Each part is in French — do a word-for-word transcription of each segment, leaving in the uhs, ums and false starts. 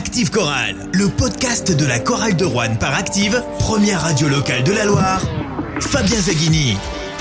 Active Chorale, le podcast de la chorale de Roanne par Active, première radio locale de la Loire. Fabien Zaghini.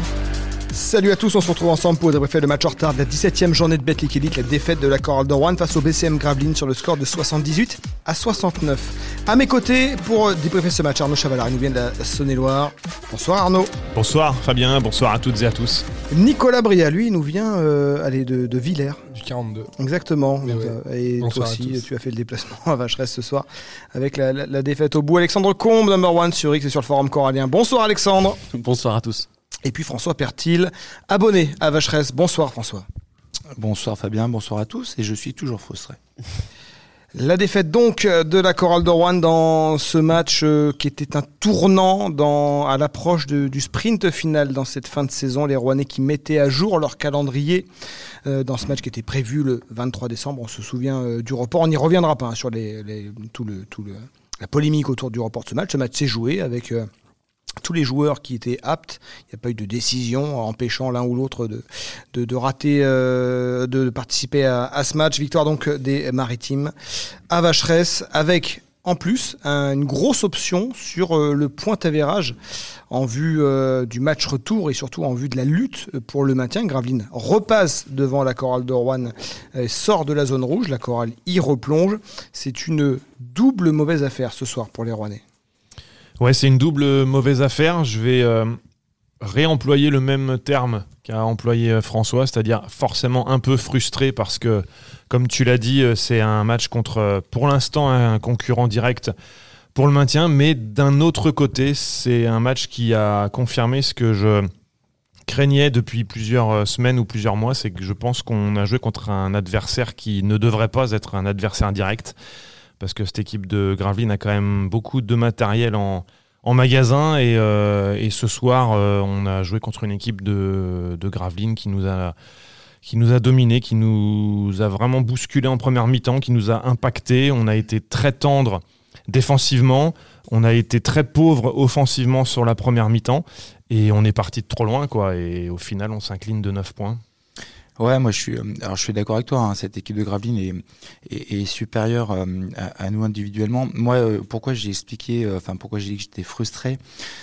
Salut à tous, on se retrouve ensemble pour débriefer le match en retard de la dix-septième journée de Betclic Elite, la défaite de la chorale de Roanne face au B C M Gravelines sur le score de soixante-dix-huit à soixante-neuf. À mes côtés, pour débriefer ce match, Arnaud Chavalard, il nous vient de la Saône-et-Loire. Bonsoir Arnaud. Bonsoir Fabien, bonsoir à toutes et à tous. Nicolas Bria, lui, il nous vient euh, allez, de, de Villers. Du quarante-deux. Exactement. Donc, ouais. Et bonsoir toi aussi, tu as fait le déplacement à Vacheresse ce soir avec la, la, la défaite au bout. Alexandre Combe, number one sur X et sur le forum choralien. Bonsoir Alexandre. Bonsoir à tous. Et puis François Pertil, abonné à Vacheresse. Bonsoir François. Bonsoir Fabien, bonsoir à tous, et je suis toujours frustré. La défaite donc de la chorale de Roanne dans ce match euh, qui était un tournant dans, à l'approche de, du sprint final dans cette fin de saison. Les Rouennais qui mettaient à jour leur calendrier euh, dans ce match qui était prévu le vingt-trois décembre. On se souvient euh, du report. On n'y reviendra pas hein, sur les, les, tout le, tout le, la polémique autour du report de ce match. Ce match s'est joué avec... Euh, tous les joueurs qui étaient aptes, il n'y a pas eu de décision empêchant l'un ou l'autre de, de, de rater, euh, de participer à, à ce match. Victoire donc des Maritimes à Vacheresse, avec en plus un, une grosse option sur euh, le point avérage en vue euh, du match retour et surtout en vue de la lutte pour le maintien. Gravelines repasse devant la chorale de Roanne, euh, sort de la zone rouge, la chorale y replonge. C'est une double mauvaise affaire ce soir pour les Rouennais. Ouais, c'est une double mauvaise affaire. Je vais euh, réemployer le même terme qu'a employé François, c'est-à-dire forcément un peu frustré parce que, comme tu l'as dit, c'est un match contre, pour l'instant, un concurrent direct pour le maintien. Mais d'un autre côté, c'est un match qui a confirmé ce que je craignais depuis plusieurs semaines ou plusieurs mois. C'est que je pense qu'on a joué contre un adversaire qui ne devrait pas être un adversaire direct. Parce que cette équipe de Gravelines a quand même beaucoup de matériel en, en magasin et, euh, et ce soir euh, on a joué contre une équipe de, de Gravelines qui nous a qui nous a dominé, qui nous a vraiment bousculé en première mi-temps, qui nous a impacté. On a été très tendre défensivement, on a été très pauvre offensivement sur la première mi-temps et on est parti de trop loin quoi. Et au final on s'incline de neuf points. Ouais, moi je suis, alors je suis d'accord avec toi. Hein, cette équipe de Gravelines est, est, est supérieure euh, à, à nous individuellement. Moi, euh, pourquoi j'ai expliqué, euh, enfin pourquoi j'ai dit que j'étais frustré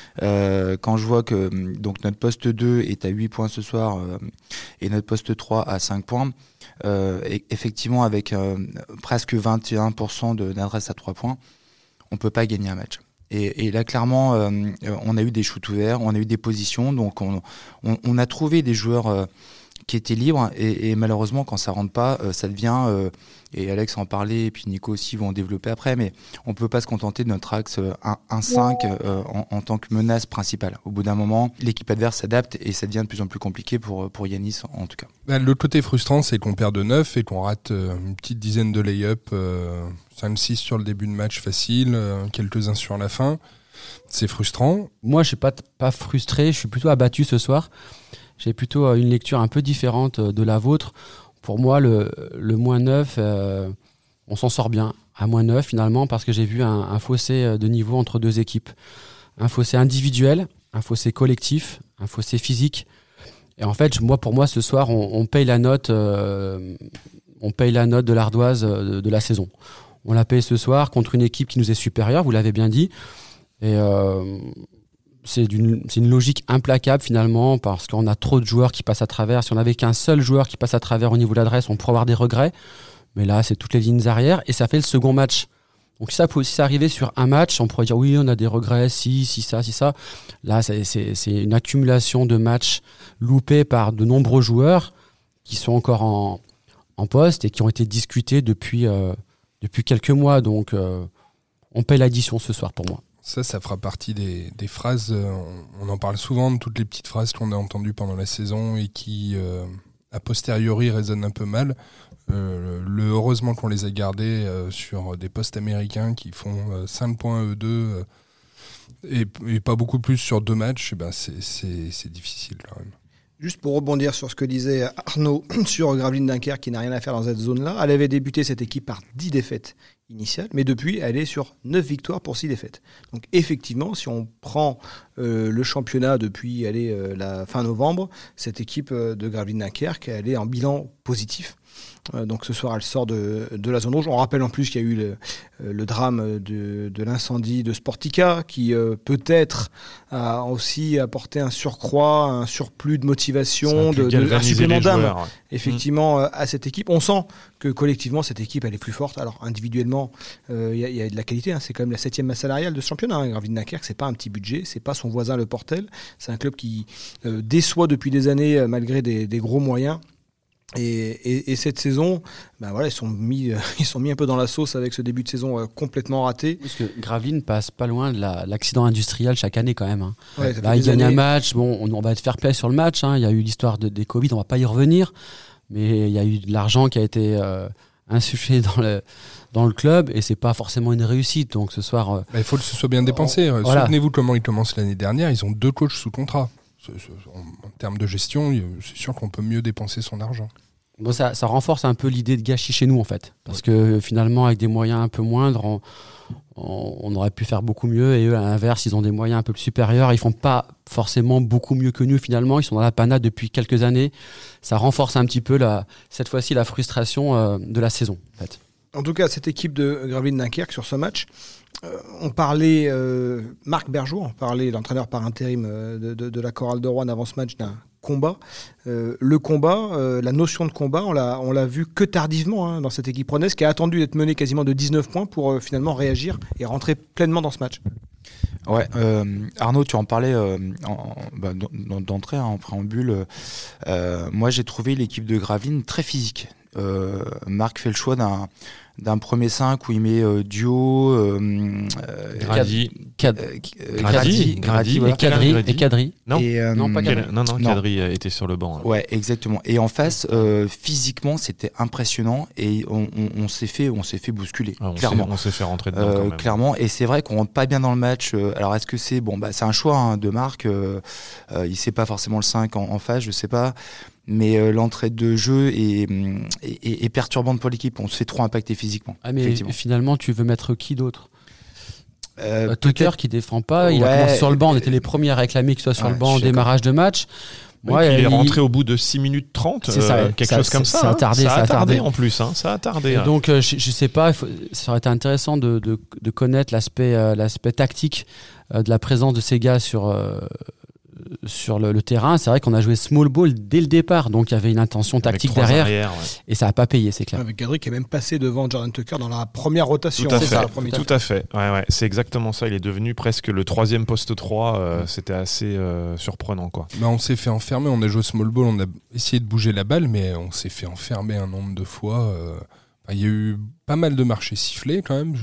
euh, quand je vois que donc notre poste deux est à huit points ce soir euh, et notre poste trois à cinq points. Euh, et effectivement, avec euh, presque vingt et un pour cent de, d'adresse à trois points, on peut pas gagner un match. Et, et là, clairement, euh, on a eu des shoots ouverts, on a eu des positions, donc on, on, on a trouvé des joueurs. Euh, qui était libre et, et malheureusement quand ça rentre pas euh, ça devient euh, et Alex en parlait et puis Nico aussi vont en développer après mais on peut pas se contenter de notre axe un cinq euh, en, en tant que menace principale. Au bout d'un moment l'équipe adverse s'adapte et ça devient de plus en plus compliqué pour, pour Yanis en, en tout cas. Bah, l'autre côté frustrant c'est qu'on perd de neuf et qu'on rate euh, une petite dizaine de lay-up, euh, cinq six sur le début de match facile, euh, quelques-uns sur la fin. C'est frustrant. Moi je suis pas, pas frustré, je suis plutôt abattu ce soir. J'ai plutôt une lecture un peu différente de la vôtre. Pour moi, le, le moins neuf, euh, on s'en sort bien à moins neuf finalement parce que j'ai vu un, un fossé de niveau entre deux équipes. Un fossé individuel, un fossé collectif, un fossé physique. Et en fait, moi, pour moi, ce soir, on, on paye la note, euh, on paye la note de l'ardoise de, de la saison. On l'a payé ce soir contre une équipe qui nous est supérieure, vous l'avez bien dit. Et euh, C'est, d'une, c'est une logique implacable finalement parce qu'on a trop de joueurs qui passent à travers. Si on n'avait qu'un seul joueur qui passe à travers au niveau de l'adresse, on pourrait avoir des regrets. Mais là, c'est toutes les lignes arrière et ça fait le second match. Donc si ça, si ça arrivait sur un match, on pourrait dire oui, on a des regrets, si, si ça, si ça. Là, c'est, c'est, c'est une accumulation de matchs loupés par de nombreux joueurs qui sont encore en, en poste et qui ont été discutés depuis, euh, depuis quelques mois. Donc euh, on paye l'addition ce soir pour moi. Ça, ça fera partie des, des phrases, euh, on, on en parle souvent de toutes les petites phrases qu'on a entendues pendant la saison et qui, euh, a posteriori, résonnent un peu mal. Euh, le, heureusement qu'on les a gardés euh, sur des postes américains qui font euh, cinq points eux deux euh, et, et pas beaucoup plus sur deux matchs, et ben c'est, c'est, c'est difficile quand même. Juste pour rebondir sur ce que disait Arnaud sur Gravelines Dunkerque qui n'a rien à faire dans cette zone-là, elle avait débuté cette équipe par dix défaites initiales, mais depuis elle est sur neuf victoires pour six défaites. Donc effectivement, si on prend euh, le championnat depuis allez, euh, la fin novembre, cette équipe euh, de Gravelines Dunkerque, elle est en bilan positif. Euh, donc ce soir, elle sort de, de la zone rouge. On rappelle en plus qu'il y a eu le, le drame de, de l'incendie de Sportica, qui euh, peut-être a aussi apporté un surcroît, un surplus de motivation, de, de, un supplément d'âme, ouais. effectivement, mmh. à cette équipe. On sent que collectivement, cette équipe, elle est plus forte. Alors individuellement, il euh, y, y a de la qualité. Hein. C'est quand même la septième masse salariale de ce championnat. Hein. Gravelines-Dunkerque, c'est pas un petit budget, c'est pas son voisin Le Portel. C'est un club qui euh, déçoit depuis des années, euh, malgré des, des gros moyens. Et, et, et cette saison, ben voilà, ils sont mis, euh, ils sont mis un peu dans la sauce avec ce début de saison euh, complètement raté. Parce que Gravelines passe pas loin de la, l'accident industriel chaque année quand même. Hein. Ouais, Là, ils gagnent un match. Bon, on, on va être fair play sur le match. Hein. Il y a eu l'histoire de, des Covid, on va pas y revenir. Mais il y a eu de l'argent qui a été euh, insufflé dans le dans le club et c'est pas forcément une réussite. Donc ce soir, euh, bah, il faut que ce soit bien dépensé. On, voilà. Souvenez-vous de comment ils commencent l'année dernière. Ils ont deux coachs sous contrat. En, en termes de gestion, c'est sûr qu'on peut mieux dépenser son argent. Bon, ça, ça renforce un peu l'idée de gâchis chez nous en fait, parce ouais. que finalement avec des moyens un peu moindres, on, on, on aurait pu faire beaucoup mieux et eux à l'inverse, ils ont des moyens un peu plus supérieurs, ils font pas forcément beaucoup mieux que nous finalement, ils sont dans la panade depuis quelques années, ça renforce un petit peu la, cette fois-ci la frustration euh, de la saison en fait. En tout cas, cette équipe de Gravelines-Dunkerque sur ce match, euh, on parlait, euh, Marc Bergeau, on parlait, l'entraîneur par intérim euh, de, de, de la Chorale de Roanne avant ce match d'un combat. Euh, le combat, euh, la notion de combat, on l'a, on l'a vu que tardivement hein, dans cette équipe rouennaise qui a attendu d'être menée quasiment de dix-neuf points pour euh, finalement réagir et rentrer pleinement dans ce match. Ouais, euh, Arnaud, tu en parlais euh, en, bah, d'entrée, hein, en préambule. Euh, moi, j'ai trouvé l'équipe de Gravelines très physique. Euh, Marc fait le choix d'un d'un premier cinq où il met euh, Duo, euh, Grady, Grady, Grady, Grady, voilà. et Cadry, et Cadry. Non, et, euh, non, pas Cadry. Non, non, Cadry non. était sur le banc. Là. Ouais, exactement. Et en face, euh, physiquement, c'était impressionnant et on, on, on s'est fait, on s'est fait bousculer. Ah, on clairement, s'est, on s'est fait rentrer dedans. Euh, quand même. Clairement, et c'est vrai qu'on rentre pas bien dans le match. Alors, est-ce que c'est bon, bah, c'est un choix hein, de Marc. Euh, euh, il sait pas forcément le cinq en, en face, je sais pas. Mais euh, l'entrée de jeu est, est, est perturbante pour l'équipe. On se fait trop impacter physiquement. Ah, mais finalement, tu veux mettre qui d'autre euh, Tucker qui défend pas. Il ouais, a commencé sur le banc. On était les premiers à réclamer qu'il soit sur ouais, le banc au démarrage de match. Ouais, il est rentré il... au bout de six minutes trente, c'est ça, euh, quelque ça, chose comme ça. Ça a tardé, ça ça a tardé, tardé en plus. Hein, ça a tardé. Hein. Donc, euh, je, je sais pas, il faut, ça aurait été intéressant de, de, de connaître l'aspect, euh, l'aspect tactique euh, de la présence de ces gars sur. Euh, sur le, le terrain. C'est vrai qu'on a joué small ball dès le départ, donc il y avait une intention tactique derrière arrière, ouais. et ça n'a pas payé, c'est clair. Avec Gadry qui est même passé devant Jordan Tucker dans la première rotation. Tout à c'est fait, ça, tout, tout à fait. Ouais, ouais, c'est exactement ça. Il est devenu presque le troisième poste trois. Euh, c'était assez euh, surprenant, quoi. Bah, on s'est fait enfermer. On a joué small ball. On a essayé de bouger la balle, mais on s'est fait enfermer un nombre de fois. Euh, bah, y a eu pas mal de marchés sifflés quand même. Je,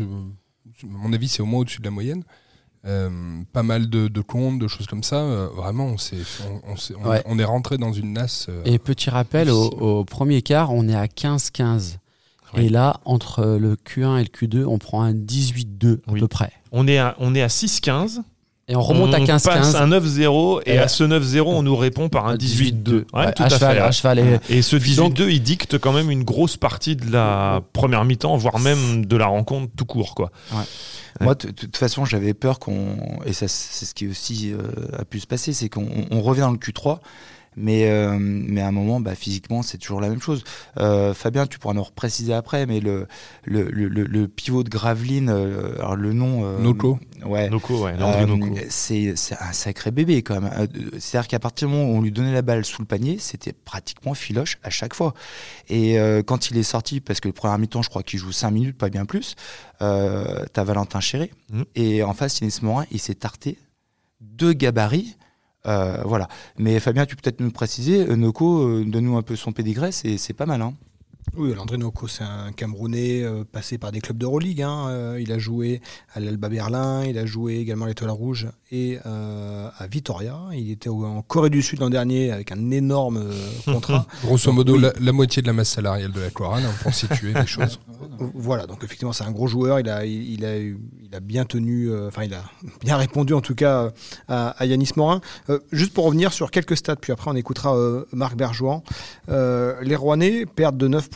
à mon avis, c'est au moins au-dessus de la moyenne. Euh, pas mal de, de comptes, de choses comme ça. Euh, vraiment, on, s'est, on, on, s'est, on, ouais. on est rentré dans une nasse. Euh, et petit rappel, au, au premier quart, on est à quinze quinze. Oui. Et là, entre le Q un et le Q deux, on prend un dix-huit deux à oui. peu près. On est à, on est à six quinze. Et on remonte on à quinze quinze. On passe un neuf zéro et, et à ce neuf zéro, on nous répond par un dix-huit deux. Ouais, ouais, tout à, à cheval, fait. À cheval et... et ce dix-huit deux, il dicte quand même une grosse partie de la première mi-temps, voire même de la rencontre tout court, quoi. Ouais. Moi, de toute façon, j'avais peur qu'on, et ça, c'est ce qui aussi euh, a pu se passer, c'est qu'on on revient dans le Q trois, mais, euh, mais à un moment, bah, physiquement, c'est toujours la même chose. Euh, Fabien, tu pourras nous repréciser après, mais le, le, le, le pivot de Gravelines, euh, alors le nom... Euh, Noco. Ouais. Noco, ouais, Landry euh, Noco. C'est, c'est un sacré bébé, quand même. C'est-à-dire qu'à partir du moment où on lui donnait la balle sous le panier, c'était pratiquement filoche à chaque fois. Et euh, quand il est sorti, parce que le premier mi-temps, je crois qu'il joue cinq minutes, pas bien plus, euh, t'as Valentin Chéré, mmh. et en face, Inès Morin, il s'est tarté deux gabarits. Euh, voilà. Mais Fabien, tu peux peut-être nous préciser, Noco, euh, donne-nous un peu son pédigré, c'est, c'est pas mal. Hein. Oui, Landry Noco, c'est un Camerounais euh, passé par des clubs d'Euroleague. Hein. Euh, il a joué à l'Alba Berlin, il a joué également à l'Étoile Rouge et euh, à Vitoria. Il était en Corée du Sud l'an dernier avec un énorme euh, contrat. Grosso modo, oui. la, la moitié de la masse salariale de la Chorale, hein, pour situer les choses. Voilà, donc effectivement, c'est un gros joueur. Il a, il, il a, il a bien tenu, enfin, euh, il a bien répondu en tout cas à, à Yanis Morin. Euh, juste pour revenir sur quelques stats, puis après on écoutera euh, Marc Bergeouan. Euh, les Rouennais perdent de neuf points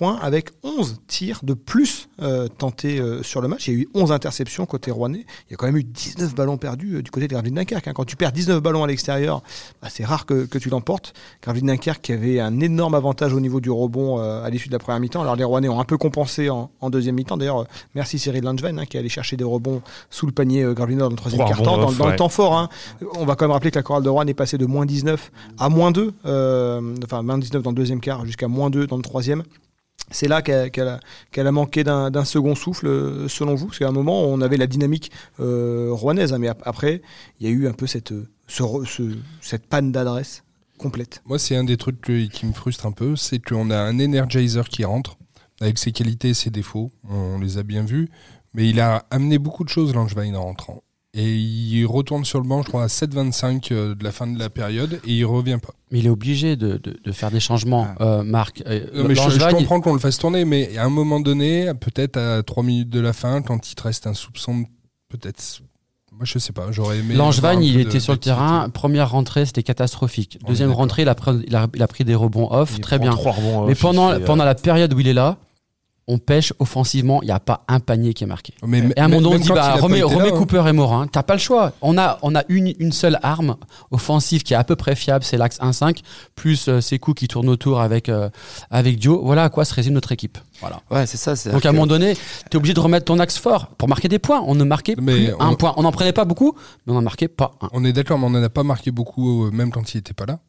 points avec onze tirs de plus euh, tentés euh, sur le match. Il y a eu onze interceptions côté rouennais. Il y a quand même eu dix-neuf ballons perdus euh, du côté de Gravelines Dunkerque. Hein. Quand tu perds dix-neuf ballons à l'extérieur, bah, c'est rare que, que tu l'emportes. Gravelines Dunkerque qui avait un énorme avantage au niveau du rebond euh, à l'issue de la première mi-temps. Alors les Rouennais ont un peu compensé en, en deuxième mi-temps. D'ailleurs, euh, merci Cyril Langevin hein, qui est allé chercher des rebonds sous le panier euh, Gravelinois dans le troisième quart-temps. Dans, dans ouais. le temps fort, hein. On va quand même rappeler que la chorale de Roanne est passée de moins dix-neuf à moins deux. Euh, enfin, moins dix-neuf dans le deuxième quart jusqu'à moins deux dans le troisième. C'est là qu'elle, qu'elle, a, qu'elle a manqué d'un, d'un second souffle, selon vous? Parce qu'à un moment, on avait la dynamique euh, rouennaise, hein, mais après, il y a eu un peu cette, ce, ce, cette panne d'adresse complète. Moi, c'est un des trucs qui me frustre un peu, c'est qu'on a un energizer qui rentre, avec ses qualités et ses défauts, on les a bien vus, mais il a amené beaucoup de choses, Langevin, en rentrant. Et il retourne sur le banc, je crois, à sept vingt-cinq de la fin de la période, et il revient pas. Mais il est obligé de, de, de faire des changements, ah. euh, Marc. Euh, non, mais je, je comprends il... qu'on le fasse tourner, mais à un moment donné, peut-être à trois minutes de la fin, quand il te reste un soupçon, peut-être... Moi, je sais pas, j'aurais aimé... Langevin, il était sur le terrain, première rentrée, c'était catastrophique. Deuxième rentrée, il a, pris, il, a, il a pris des rebonds off, il très bien. Rebonds mais off, pendant, pendant euh... la période où il est là, on pêche offensivement, il n'y a pas un panier qui est marqué. Mais, et à un moment donné, on dit bah, remets, remets là, Cooper hein. et Morin, t'as pas le choix. On a, on a une, une seule arme offensive qui est à peu près fiable, c'est l'axe un cinq, plus euh, Sekou qui tourne autour avec, euh, avec Dio. Voilà à quoi se résume notre équipe. Voilà. Ouais, c'est ça. C'est Donc à un moment donné, t'es obligé de remettre ton axe fort pour marquer des points. On ne marquait mais plus on... un point. On n'en prenait pas beaucoup, mais on n'en marquait pas un. On est d'accord, mais on n'en a pas marqué beaucoup, euh, même quand il n'était pas là.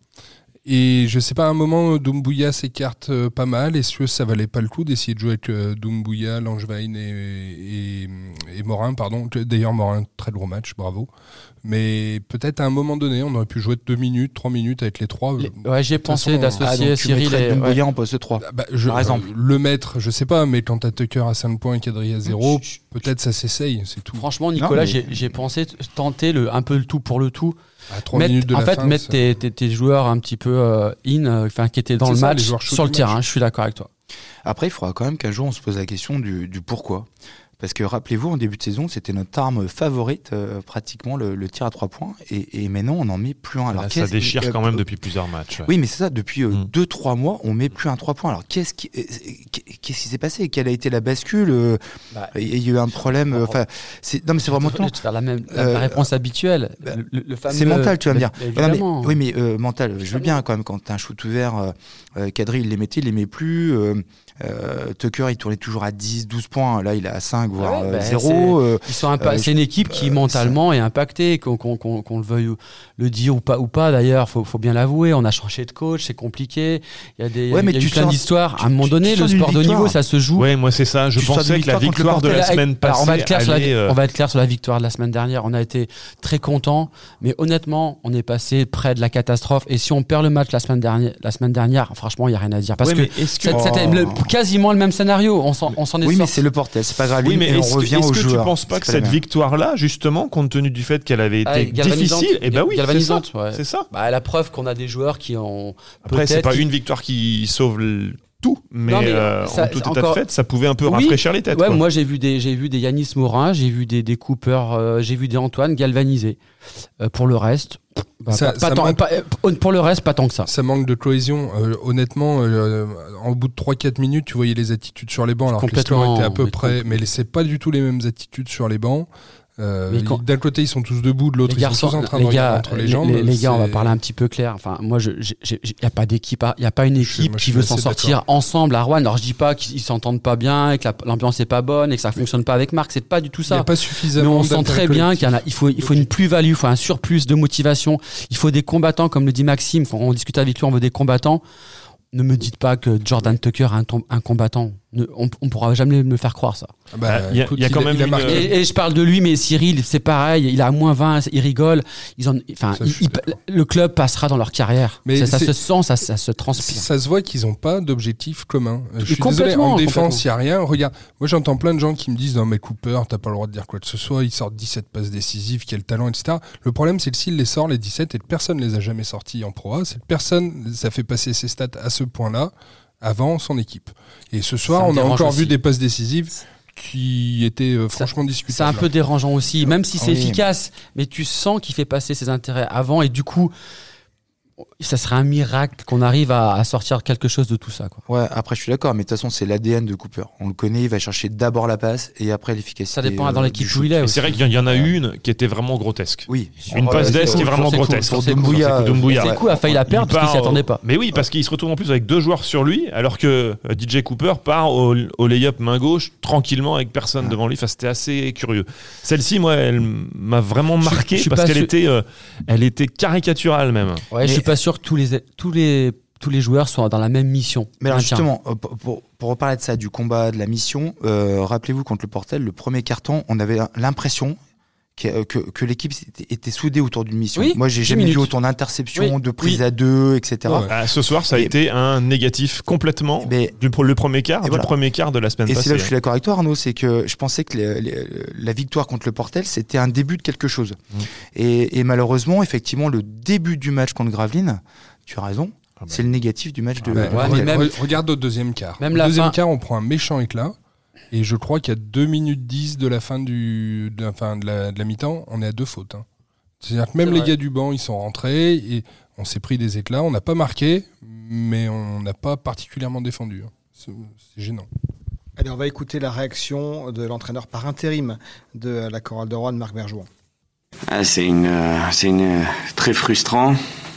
Et je sais pas, à un moment, Doumbouya s'écarte euh, pas mal. Est-ce que ça valait pas le coup d'essayer de jouer avec euh, Doumbouya, Langevin et, et, et Morin, pardon. D'ailleurs, Morin, très gros match, bravo. Mais peut-être à un moment donné, on aurait pu jouer deux minutes, trois minutes avec les trois. Les... Ouais, j'ai pensé façon, d'associer ah, Cyril et Doumbouya ouais. en poste trois. Bah, je, par exemple. Euh, le mettre, je sais pas, mais quand t'as Tucker à cinq points et Kadri à zéro, peut-être ça s'essaye, c'est tout. Franchement, Nicolas, non, mais... j'ai, j'ai pensé tenter le, un peu le tout pour le tout. À trois minutes de en la fait, fin, mettre tes, tes, tes joueurs un petit peu euh, in, enfin euh, qui étaient dans c'est le ça, match sur le match. terrain. Je suis d'accord avec toi. Après, il faudra quand même qu'un jour on se pose la question du, du pourquoi. Parce que rappelez-vous, en début de saison, c'était notre arme favorite, euh, pratiquement le, le tir à trois points. Et, et maintenant, on n'en met plus un. Alors, là, ça déchire euh, quand même depuis plusieurs matchs. Ouais. Oui, mais c'est ça. Depuis euh, mmh. deux, trois mois, on met plus un trois points. Alors, qu'est-ce qui, euh, qu'est-ce qui s'est passé? Quelle a été la bascule? euh, bah, Il y a eu un problème. Enfin, euh, c'est non, mais c'est vraiment mental. Tu vas faire la même la, la réponse habituelle. Bah, le, le fameux, c'est mental, tu vas me dire. Bah, non, mais, oui, mais euh, mental. Je veux bien quand même. Quand t'as un shoot ouvert, euh, euh, Kadri, il les mettait, il les met plus. Euh, Euh, Tucker il tournait toujours à dix douze points, là il est à cinq voire ouais, bah, zéro. C'est, euh, ils sont impa- euh, c'est une équipe qui euh, mentalement ça... est impactée, qu'on, qu'on, qu'on, qu'on le veuille le dire ou pas, ou pas d'ailleurs, faut, faut bien l'avouer. On a changé de coach, c'est compliqué. Il y a, des, ouais, il y a eu plein d'histoires. Tu, à un moment donné, le sport de niveau, ça se joue. Ouais, moi c'est ça. Je tu pensais que la victoire de la semaine passée. Alors, on, va être clair allait, sur la, euh... on va être clair sur la victoire de la semaine dernière. On a été très contents, mais honnêtement, on est passé près de la catastrophe. Et si on perd le match la semaine dernière, la semaine dernière, franchement, il y a rien à dire parce ouais, que c'était oh. le, quasiment le même scénario. On s'en, on s'en est oui, sorti. mais c'est le portel, c'est pas grave. Oui, mais et est-ce on revient que, est-ce aux que joueurs. tu penses pas que cette victoire-là, justement, compte tenu du fait qu'elle avait été ah, difficile, et eh ben oui, c'est ça. Ouais. C'est ça. Bah, la preuve qu'on a des joueurs qui ont. Après, c'est pas une victoire qui sauve le tout, mais, non, mais euh, ça, en tout état encore... de fait, ça pouvait un peu oui, rafraîchir les têtes. Ouais, quoi. moi j'ai vu des, j'ai vu des Yanis Morin, j'ai vu des, des Cooper, euh, j'ai vu des Antoine galvanisés. Euh, pour le reste, bah, ça, pas, pas ça tant, manque... pas, pour le reste, pas tant que ça. Ça manque de cohésion. Euh, honnêtement, euh, en bout de trois quatre minutes, tu voyais les attitudes sur les bancs, alors que les scores étaient à peu près, mais c'est pas du tout les mêmes attitudes sur les bancs. Euh, quand... D'un côté, ils sont tous debout, de l'autre, ils sont tous en train de regarder entre les, les jambes. Les, les gars, on va parler un petit peu clair. Enfin, moi, il n'y a pas d'équipe, il n'y a pas une équipe je, moi, qui veut s'en sortir d'accord. ensemble à Rouen. Alors, je dis pas qu'ils s'entendent pas bien, et que la, l'ambiance est pas bonne, et que ça fonctionne pas avec Marc. C'est pas du tout ça. Il n'y a pas suffisamment. Mais on sent très bien qu'il y en a. Il faut, il faut une plus-value, il faut un surplus de motivation. Il faut des combattants, comme le dit Maxime. Quand on discute avec lui, on veut des combattants. Ne me dites pas que Jordan Tucker est un, tom- un combattant. Ne, on, on pourra jamais me faire croire ça. Bah, il y a, y a quand il, même il a une... et, et je parle de lui, mais Cyril, c'est pareil. Il a à moins vingt, il rigole. Ils ont, enfin, ça, il, il, le club passera dans leur carrière. Mais ça, ça se sent, ça, ça se transpire. Ça se voit qu'ils n'ont pas d'objectif commun. Je suis désolé, en défense, il n'y a rien. Regarde, moi j'entends plein de gens qui me disent non mais Cooper, t'as pas le droit de dire quoi que ce soit. Il sort dix-sept passes décisives, quel talent, et cetera. Le problème, c'est que s'il les sort les dix-sept et que personne les a jamais sortis en Pro A, c'est que personne, ça fait passer ses stats à ce point-là avant son équipe. Et ce soir, on a encore aussi. vu des passes décisives qui étaient euh, franchement discutables. C'est un peu dérangeant aussi, même si c'est oui. efficace, mais tu sens qu'il fait passer ses intérêts avant et du coup, ça serait un miracle qu'on arrive à, à sortir quelque chose de tout ça, quoi. Ouais, après je suis d'accord, mais de toute façon c'est l'A D N de Cooper. On le connaît, il va chercher d'abord la passe et après l'efficacité. Ça dépend euh, dans l'équipe où il est. C'est vrai qu'il y en a une qui était vraiment grotesque. Oui. Une passe ouais, d'Est qui est vraiment c'est grotesque. Cool, pour Doumbouya. Doumbouya. C'est cool, a failli la perdre parce qu'il s'y attendait pas. Mais oui, parce qu'il se retrouve en plus avec deux joueurs sur lui, alors que D J Cooper part au, au lay-up main gauche tranquillement avec personne ah. devant lui. Enfin, c'était assez curieux. Celle-ci, moi, elle m'a vraiment marqué je, je parce qu'elle sûr. était, euh, elle était caricaturale même. Ouais, mais, je suis pas sûr que tous les tous les tous les joueurs soient dans la même mission. Mais alors justement, pour, pour, pour reparler de ça, du combat, de la mission, euh, rappelez-vous contre le Portel, le premier carton, on avait l'impression que, que, que l'équipe était soudée autour d'une mission. Oui, Moi, j'ai jamais minutes. vu autant d'interceptions, oui, de prises oui. à deux, et cetera. Ouais. Ah, ce soir, ça a et, été un négatif complètement mais, du le premier quart, du voilà. premier quart de la semaine et passée. Et c'est là où je suis d'accord avec toi, Arnaud, c'est que je pensais que les, les, la victoire contre le Portel, c'était un début de quelque chose. Mmh. Et, et malheureusement, effectivement, le début du match contre Gravelines, tu as raison, ah bah. c'est le négatif du match de. Ouais, ouais, mais même, regarde au deuxième quart. Même au deuxième fin... quart, on prend un méchant éclat. Et je crois qu'à deux minutes dix de la fin, du, de la, fin de, la, de la mi-temps, on est à deux fautes. Hein. C'est-à-dire que même c'est les vrai. gars du banc, ils sont rentrés et on s'est pris des éclats. On n'a pas marqué, mais on n'a pas particulièrement défendu. Hein. C'est, c'est gênant. Allez, on va écouter la réaction de l'entraîneur par intérim de la Chorale de Roanne, Marc Berjouan. Ah, c'est, une, c'est une, très frustrant.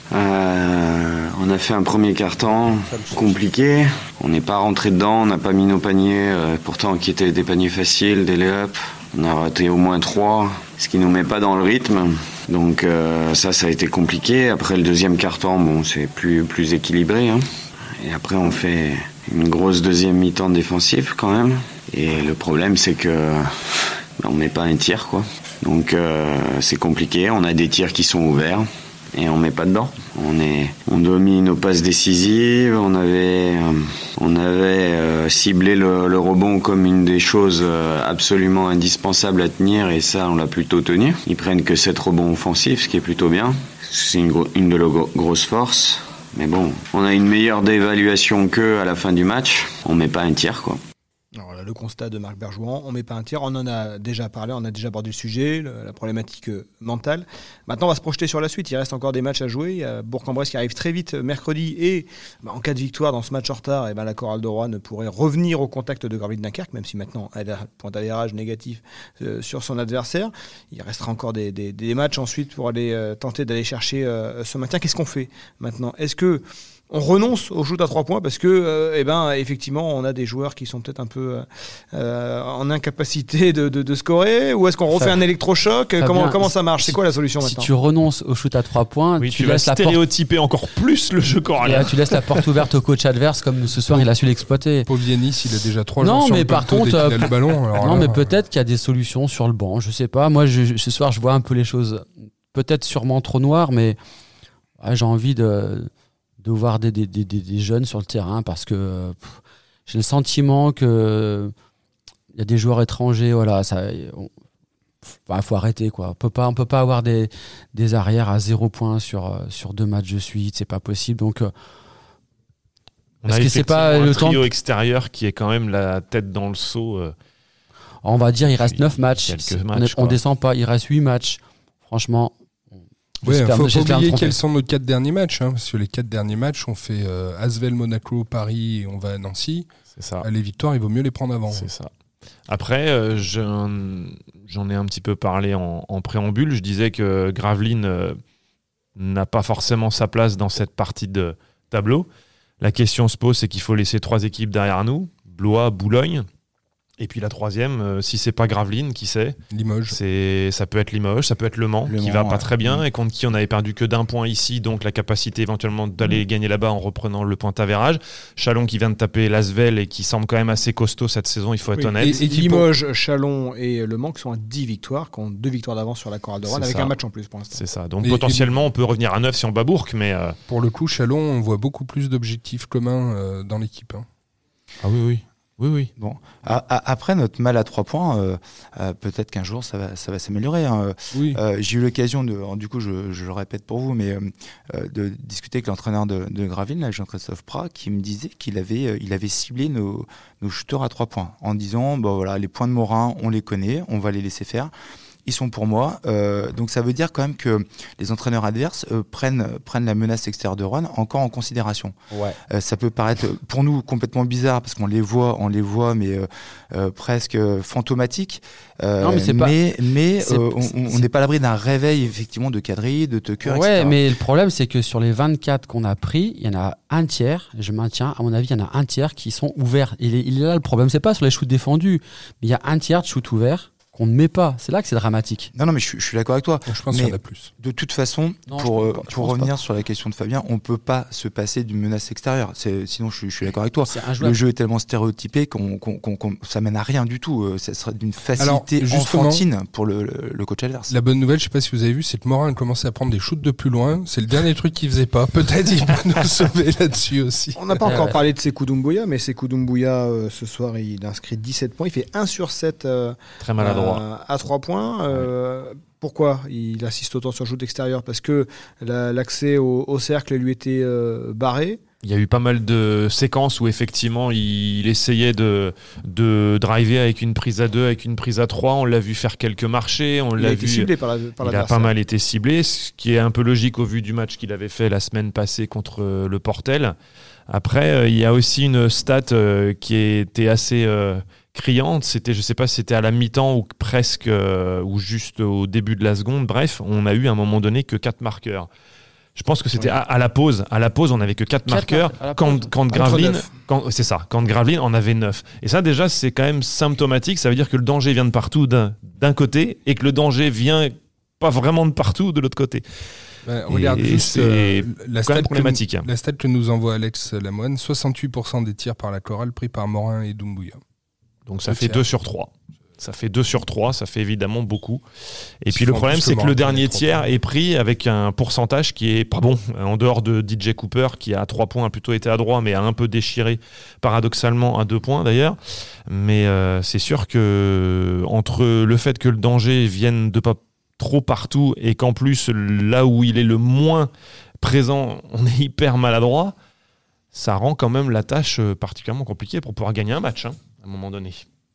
Euh, on a fait un premier quart-temps compliqué, on n'est pas rentré dedans, on n'a pas mis nos paniers, euh, pourtant qui étaient des paniers faciles, des lay-up, on a raté au moins trois, ce qui nous met pas dans le rythme, donc euh, ça ça a été compliqué. Après le deuxième quart-temps, bon c'est plus, plus équilibré, hein. Et après on fait une grosse deuxième mi-temps défensive quand même, et le problème c'est que ben, on met pas un tir quoi, donc euh, c'est compliqué, on a des tirs qui sont ouverts. Et on met pas dedans. On est, on domine nos passes décisives. On avait, euh, on avait euh, ciblé le, le rebond comme une des choses euh, absolument indispensables à tenir, et ça, on l'a plutôt tenu. Ils prennent que sept rebonds offensifs, ce qui est plutôt bien. C'est une, gro- une de leurs gro- grosses forces. Mais bon, on a une meilleure d'évaluation qu'eux à la fin du match. On met pas un tir, quoi. Alors là, le constat de Marc Berjouan, on ne met pas un tir, on en a déjà parlé, on a déjà abordé le sujet, le, la problématique euh, mentale. Maintenant, on va se projeter sur la suite, il reste encore des matchs à jouer. Il y a Bourg-en-Bresse qui arrive très vite mercredi, et bah, en cas de victoire dans ce match en retard, et bah, la Chorale de Roanne pourrait revenir au contact de Gravelines-Dunkerque, même si maintenant elle a un point d'avérage négatif euh, sur son adversaire. Il restera encore des, des, des matchs ensuite pour aller euh, tenter d'aller chercher euh, ce maintien. Qu'est-ce qu'on fait maintenant ? Est-ce que on renonce au shoot à trois points parce que, euh, eh ben, effectivement, on a des joueurs qui sont peut-être un peu euh, en incapacité de, de, de scorer, ou est-ce qu'on refait ça, un électrochoc ? Fabien, comment, comment ça marche ? C'est quoi la solution si maintenant ? Si tu renonces au shoot à trois points, oui, tu, tu laisses vas la stéréotyper porte... encore plus le jeu corallien. Tu laisses la porte ouverte au coach adverse, comme ce soir il a su l'exploiter. Pauvre Yanis, il a déjà trois non, jours sur mais le par contre, contre, euh, le ballon. Alors non, là, mais peut-être qu'il y a des solutions sur le banc. Je sais pas. Moi, je, ce soir, je vois un peu les choses peut-être sûrement trop noires, mais ouais, j'ai envie de. de voir des, des, des, des jeunes sur le terrain parce que pff, j'ai le sentiment que il y a des joueurs étrangers, voilà, ça, on, bah, faut arrêter quoi. On peut pas, on peut pas avoir des, des arrières à zéro point sur sur deux matchs de suite, c'est pas possible. Donc, euh, on a c'est pas un le trio temps... extérieur qui est quand même la tête dans le seau. Euh, on va dire, il reste neuf matchs. matchs on, on descend pas, il reste huit matchs. Franchement. Il ne faut pas oublier quels sont nos quatre derniers matchs. Hein, parce que les quatre derniers matchs, on fait euh, Asvel, Monaco, Paris et on va à Nancy. C'est ça. Les victoires, il vaut mieux les prendre avant. C'est ça. Après, euh, j'en, j'en ai un petit peu parlé en, en préambule. Je disais que Gravelines euh, n'a pas forcément sa place dans cette partie de tableau. La question se pose, c'est qu'il faut laisser trois équipes derrière nous. Blois, Boulogne. Et puis la troisième, euh, si c'est pas Gravelines, qui c'est ? Limoges. C'est, ça peut être Limoges, ça peut être Le Mans, le qui Mans, va pas ouais. très bien, et contre qui on avait perdu que d'un point ici, donc la capacité éventuellement d'aller mmh. gagner là-bas en reprenant le point d'avérage. Chalon qui vient de taper l'Asvel et qui semble quand même assez costaud cette saison, il faut être oui. honnête. Et, et Limoges, Chalon et Le Mans qui sont à dix victoires, qui ont deux victoires d'avance sur la Chorale de Roanne, avec ça. Un match en plus pour l'instant. C'est ça, donc et, potentiellement et... on peut revenir à neuf si on bat Bourg, mais... Euh... Pour le coup, Chalon, on voit beaucoup plus d'objectifs communs euh, dans l'équipe. Hein. Ah oui, oui. Oui, oui. Bon. Après, notre mal à trois points, euh, euh, peut-être qu'un jour, ça va, ça va s'améliorer. Hein. Oui. Euh, j'ai eu l'occasion, de, du coup, je, je le répète pour vous, mais euh, de discuter avec l'entraîneur de, de Gravelines, Jean-Christophe Prat, qui me disait qu'il avait, euh, il avait ciblé nos, nos shooters à trois points, en disant, bon, voilà, les points de Morin, on les connaît, on va les laisser faire. ils sont pour moi. Euh, donc ça veut dire quand même que les entraîneurs adverses euh, prennent prennent la menace extérieure de Rouen encore en considération. Ouais. Euh, ça peut paraître pour nous complètement bizarre parce qu'on les voit, on les voit, mais euh, euh, presque fantomatiques. Euh, Non, mais c'est pas- mais, mais, c'est- euh, on- c'est- on n'est pas à l'abri d'un réveil effectivement de Kadri, de Tucker, Ouais, et cetera. mais le problème, c'est que sur les vingt-quatre qu'on a pris, il y en a un tiers, je maintiens, à mon avis, il y en a un tiers qui sont ouverts. Il est, il est là le problème, c'est pas sur les shoots défendus, mais il y a un tiers de shoots ouverts qu'on ne met pas. C'est là que c'est dramatique. Non, non, mais je, suis- je suis d'accord avec toi. Donc, je pense Mais- qu'il y en a plus. De toute façon, Non, je pour, pense euh, pas, je pour pense revenir sur la question de Fabien, on peut pas se passer d'une menace extérieure. C'est, sinon, je, suis- je suis d'accord avec toi. C'est Le injouable. jeu est tellement stéréotypé qu'on, qu'on, qu'on, qu'on- ça mène à rien du tout. Euh, Ça serait d'une facilité Alors, justement, enfantine pour le, le, le coach adverse. La bonne nouvelle, je sais pas si vous avez vu, c'est que Morin a commencé à prendre des shoots de plus loin. C'est le dernier truc qu'il faisait pas. Peut-être il peut nous sauver là-dessus aussi. On n'a pas Ouais, encore ouais. parlé de Sekou Doumbouya, mais Sekou Doumbouya, euh, ce soir, il inscrit dix-sept points. Il fait un sur sept euh, Très maladroit. euh, à trois points. Euh, Pourquoi il assiste autant sur shoot extérieur? Parce que la- l'accès au, au cercle lui était euh, barré. Il y a eu pas mal de séquences où effectivement il essayait de, de driver avec une prise à deux, avec une prise à trois. On l'a vu faire quelques marchés, on Il l'a a été vu. ciblé par la par Il a l'adversaire. pas mal été ciblé, ce qui est un peu logique au vu du match qu'il avait fait la semaine passée contre euh, le Portel. Après, euh, il y a aussi une stat euh, qui était assez euh, criante. C'était, je sais pas si c'était à la mi-temps ou presque, euh, ou juste au début de la seconde. Bref, on a eu à un moment donné que quatre marqueurs. Je pense que c'était Ouais. à, à la pause. À la pause, on avait que quatre Quatre marqueurs. mar- à la Quand, pause. quand Entre Gravelines, neuf. quand, c'est ça. Quand Gravelines en avait neuf. Et ça, déjà, c'est quand même symptomatique. Ça veut dire que le danger vient de partout d'un, d'un côté et que le danger vient pas vraiment de partout de l'autre côté. Ouais, regarde Et juste c'est euh, la, quand stat même que, problématique, hein. la stat que nous envoie Alex Lamoine, soixante-huit pour cent des tirs par la chorale pris par Morin et Doumbouya. Donc ça Le fait tiers. deux sur trois. Ça fait deux sur trois, ça fait évidemment beaucoup. Et Ils puis le font problème, plus c'est que que Morin le qui dernier met trois tiers points. est pris avec un pourcentage qui est pas bon. En dehors de D J Cooper, qui à trois points a plutôt été adroit, mais a un peu déchiré, paradoxalement, à deux points d'ailleurs. Mais euh, c'est sûr que entre le fait que le danger vienne de pas trop partout et qu'en plus, là où il est le moins présent, on est hyper maladroit, ça rend quand même la tâche euh, particulièrement compliquée pour pouvoir gagner un match, hein, à un moment donné.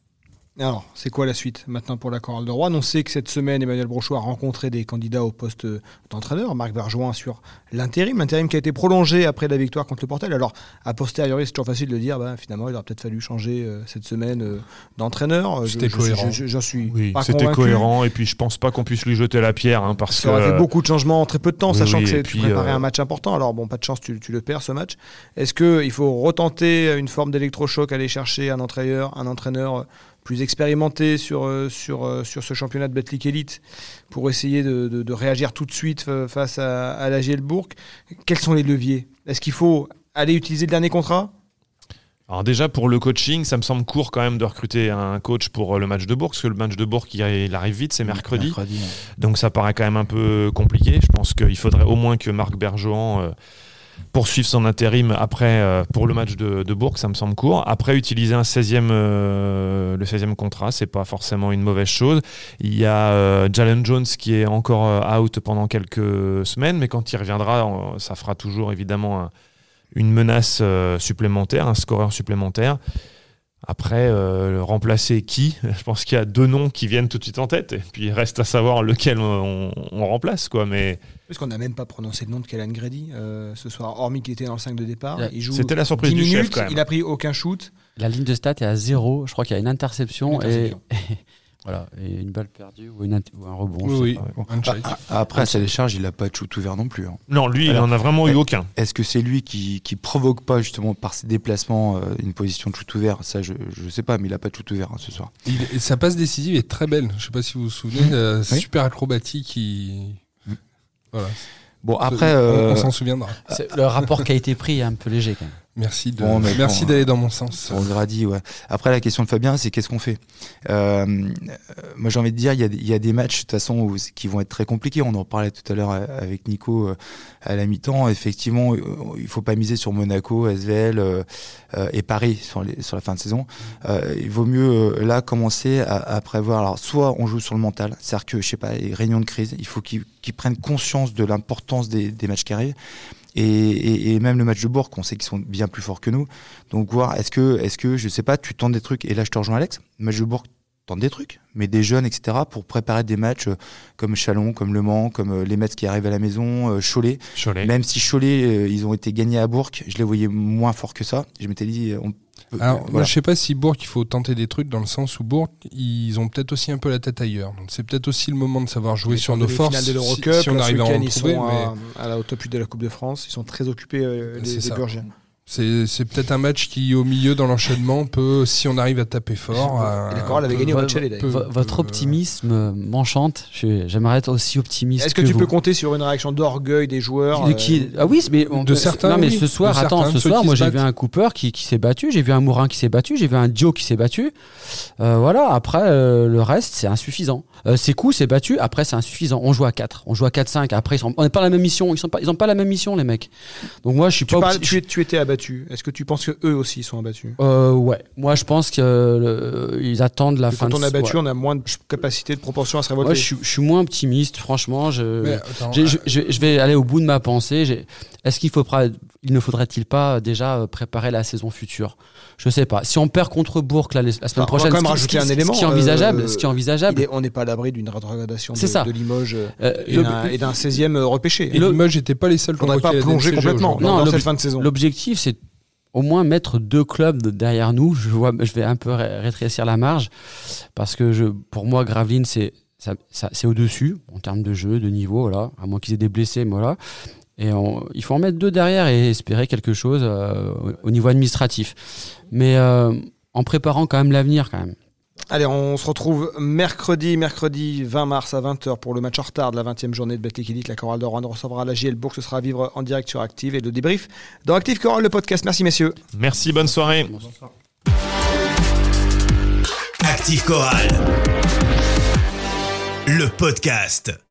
Alors, c'est quoi la suite maintenant pour la Chorale de Rouen? On sait que cette semaine, Emmanuel Brochot a rencontré des candidats au poste d'entraîneur. Marc Bergeron sur l'intérim, l'intérim qui a été prolongé après la victoire contre le Portel. Alors, a posteriori, c'est toujours facile de dire, bah, finalement, il aurait peut-être fallu changer euh, cette semaine euh, d'entraîneur. Euh, je- C'était je- cohérent. je- je- J'en suis Oui, pas c'était convaincu. cohérent et puis je pense pas qu'on puisse lui jeter la pierre hein, parce Ça aurait que fait beaucoup de changements en très peu de temps, oui, sachant oui, que c'est, et tu puis, préparais euh, un match important. Alors bon, pas de chance, tu, tu le perds ce match. Est-ce qu'il faut retenter une forme d'électrochoc, aller chercher un entraîneur, un entraîneur plus expérimenté sur, euh, sur, euh, sur ce championnat de Betclic Elite pour essayer de, de, de réagir tout de suite euh, face à, à la Gielbourg? Quels sont les leviers? Est-ce qu'il faut aller utiliser le dernier contrat? Alors déjà pour le coaching, ça me semble court quand même de recruter un coach pour euh, le match de Bourg, parce que le match de Bourg il il arrive vite, c'est mercredi, Mercredi, ouais. donc ça paraît quand même un peu compliqué. Je pense qu'il faudrait au moins que Marc Bergeron euh, poursuive son intérim après euh, pour le match de, de Bourg, ça me semble court. Après utiliser un seizième, euh, le seizième contrat, c'est pas forcément une mauvaise chose. Il y a euh, Jalen Jones qui est encore euh, out pendant quelques semaines, mais quand il reviendra, on- ça fera toujours évidemment un- une menace euh, supplémentaire, un scoreur supplémentaire. Après, euh, remplacer qui? Je pense qu'il y a deux noms qui viennent tout de suite en tête, et puis il reste à savoir lequel on, on remplace, quoi. Mais Parce qu'on n'a même pas prononcé le nom de Kellan Grady euh, ce soir, hormis qu'il était dans le cinq de départ. Ouais. Il joue c'était la surprise dix du chef minutes, quand même. il a pris aucun shoot. La ligne de stat est à zéro. Je crois qu'il y a une interception, Une interception. Et, voilà, et une balle perdue ou, une int- ou un rebond. je sais Oui, pas. oui. Un check. Ah, ah, Après, à sa décharge, il n'a pas de shoot ouvert non plus. hein. Non, lui, Alors, il n'en a vraiment eu euh, aucun. Est-ce que c'est lui qui, qui provoque pas justement par ses déplacements euh, une position de shoot ouvert? Ça, je ne sais pas, mais il n'a pas de shoot ouvert hein, ce soir. Il- et sa passe décisive est très belle. Je sais pas si vous vous souvenez, euh, Oui. super acrobatique. Il... Mmh. Voilà. Bon, après, on, euh, on s'en souviendra. C'est- Le rapport qui a été pris est un peu léger quand même. Merci de, Bon, mais merci bon, d'aller dans mon sens. pour Grady, ouais. Après, la question de Fabien, c'est qu'est-ce qu'on fait? euh, euh, Moi, j'ai envie de dire, il y a, il y a des matchs de toute façon où, qui vont être très compliqués. On en parlait tout à l'heure avec Nico euh, à la mi-temps. Effectivement, euh, il faut pas miser sur Monaco, S V L euh, euh, et Paris sur, les, sur la fin de saison. Euh, il vaut mieux euh, là commencer à, à prévoir. Alors, soit on joue sur le mental, c'est-à-dire que je sais pas, les réunions de crise, il faut qu'ils, qu'ils prennent conscience de l'importance des, des matchs qui arrivent. Et, et, et même le match de Bourg, on sait qu'ils sont bien plus forts que nous. Donc voir, est-ce que, est-ce que, je sais pas, tu tentes des trucs. Et là, je te rejoins, Alex. Le match de Bourg, tente des trucs, mais des jeunes, et cetera, pour préparer des matchs euh, comme Chalon, comme Le Mans, comme euh, les Mets qui arrivent à la maison, euh, Cholet. Cholet. Même si Cholet, euh, ils ont été gagnés à Bourg, je les voyais moins forts que ça. Je m'étais dit, on peut, Alors, voilà. moi, je sais pas si Bourg, il faut tenter des trucs dans le sens où Bourg, ils ont peut-être aussi un peu la tête ailleurs. Donc, c'est peut-être aussi le moment de savoir jouer sur nos forces. De Si, l'Eurocup, si on là, arrive ce à en week-end, ils trouver, sont mais à, à la, au top huit de la Coupe de France. Ils sont très occupés, euh, C'est les, ça. les Burgiens. c'est, c'est peut-être un match qui, au milieu, dans l'enchaînement, peut, si on arrive à taper fort. Et la Chorale avait gagné au match aller, d'ailleurs. V- votre optimisme m'enchante. Je- J'aimerais être aussi optimiste. Est-ce que, que tu vous. peux compter sur une réaction d'orgueil des joueurs De qui euh, Ah oui, mais on- de certains, Non, mais oui. ce soir, De attends, certains, ce ceux soir, qui moi se j'ai vu battent. un Cooper qui, qui s'est battu, j'ai vu un Mourin qui s'est battu, j'ai vu un Dio qui s'est battu. Euh, voilà. Après, euh, le reste, c'est insuffisant. Euh, Sekou s'est battu. Après, c'est insuffisant. On joue à quatre, on joue à quatre cinq. Après, ils sont, on n'est pas la même mission. Ils sont pas, ils ont pas la même mission, les mecs. Donc moi, je suis tu, pas. parles- opti- tu, es- tu étais abattu. Est-ce que tu penses que eux aussi sont abattus Euh, ouais. Moi, je pense qu'ils euh, attendent la Que fin Quand de on est abattu, ouais. on a moins de capacité de proportion à se révolter. Moi, je, suis- je suis moins optimiste, franchement. Je, Mais attends, j'ai- je, je- je vais aller au bout de ma pensée. J'ai- Est-ce qu'il faut, pra- il ne faudrait-il pas déjà euh, préparer la saison future ? Je sais pas. Si on perd contre Bourg la, la semaine Enfin, on va prochaine, quand même ce qui- rajouter ce qui- un élément, ce qui est envisageable, euh, ce qui est envisageable. Il est- on n'est pas à l'abri d'une rétrogradation de, C'est ça. de Limoges euh, euh, et le- d'un- et d'un seizième repêché. Et Limoges n'était pas les seuls Il ne faudrait pas convoqués à la plonger D N C G complètement aujourd'hui. dans, Non, dans l'obje- cette fin de saison. L'objectif, c'est au moins mettre deux clubs de- derrière nous. Je vois, je vais un peu ré- rétrécir la marge parce que je, pour moi, Gravelines, c'est ça, ça- c'est au-dessus en termes de jeu, de niveau, voilà. À moins qu'ils aient des blessés, mais voilà. Et on- il faut en mettre deux derrière et espérer quelque chose euh, au, au niveau administratif. Mais euh, en préparant quand même l'avenir, quand même. Allez, on se retrouve mercredi, mercredi vingt mars à vingt heures pour le match en retard de la vingtième journée de Betclic Elite. La Chorale de Rouen recevra la J L Bourg. Ce sera à vivre en direct sur Active et le débrief dans Active Chorale, le podcast. Merci messieurs. Merci, bonne soirée. Active Chorale, le podcast.